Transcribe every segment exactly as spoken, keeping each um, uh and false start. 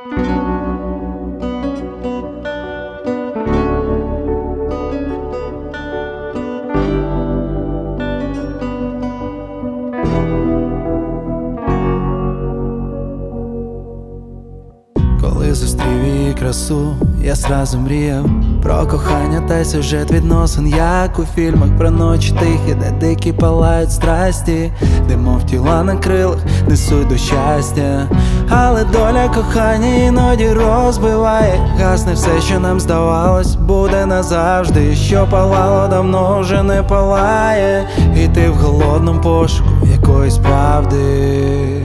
Коли зустрів її красу, я зразу мріяв про кохання та сюжет відносин, як у фільмах про ночі тихі, де дикі палають страсті, де мов тіла на крилах несуть до щастя. Але доля кохання іноді розбиває, гасне все, що нам здавалось, буде назавжди. Що палало, давно вже не палає, і ти в голодному пошуку якоїсь правди.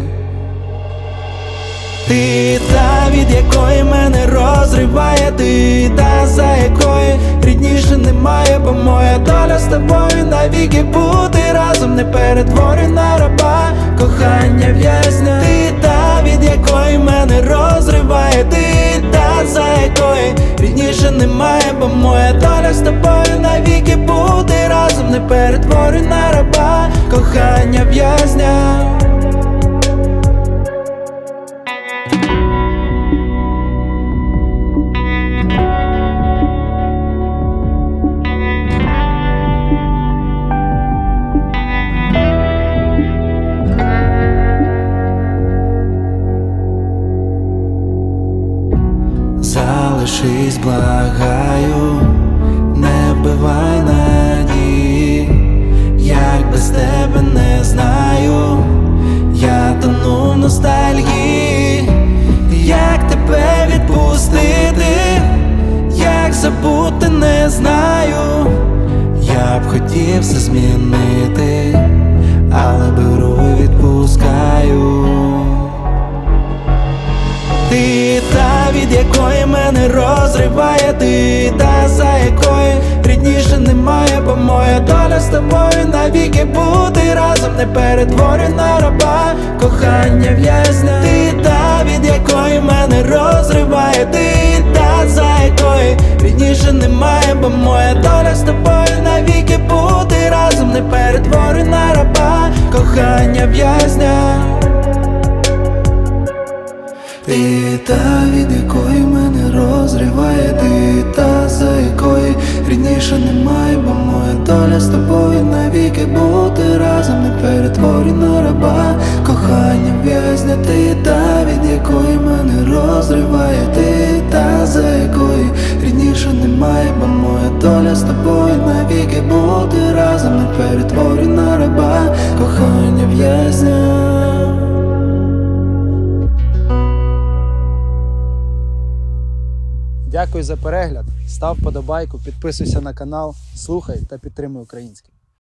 Ти та, від якої мене розриває, ти та, за якої рідніше немає, бо моя доля з тобою навіки бути разом. Не перетворюй на раба кохання в'язня. Ти та, від якої мене розриває, ти та, за якої рідніше немає, бо моя доля з тобою навіки бути разом. Не перетворюй на раба кохання в'язня. Залишись, благаю, не вбивай надії. Як без тебе не знаю, я тону в ностальгії. Як тебе відпустити, як забути не знаю. Я б хотів все змінити, але беру і відпускаю. Ти та, від якої мене розриває, ти та, за якої рідніше немає, бо моя доля з тобою навіки бути разом. Не перетворюй на раба кохання в'язня. Ти та, від якої мене розриває, ти та, за якої рідніше немає, бо моя доля з тобою навіки бути разом. Не перетворюй на раба кохання в'язня. Ти та, від якої мене розриває, ти та, за якої рідніше немає, бо моя доля з тобою навіки бути разом. Не перетворюй на раба кохання в'язня. Ти та, від якої мене розриває, ти та, за якої рідніше немає, бо моя доля з тобою навіки бути разом. Не перетворюй на раба кохання в'язня. Дякую за перегляд, став вподобайку, підписуйся на канал, слухай та підтримуй українське.